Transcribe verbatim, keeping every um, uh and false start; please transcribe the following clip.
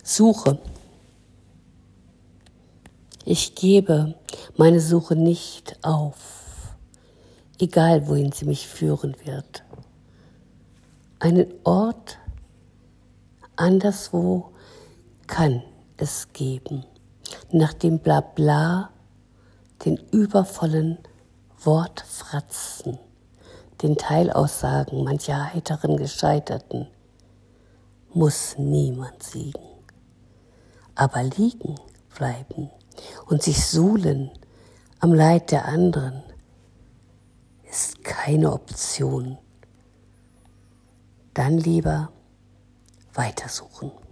Suche. Ich gebe meine Suche nicht auf, egal wohin sie mich führen wird. Einen Ort anderswo kann es geben, nach dem Blabla, den übervollen Wortfratzen, den Teilaussagen mancher heiteren Gescheiterten, muss niemand siegen. Aber liegen bleiben und sich suhlen am Leid der anderen ist keine Option. Dann lieber weitersuchen.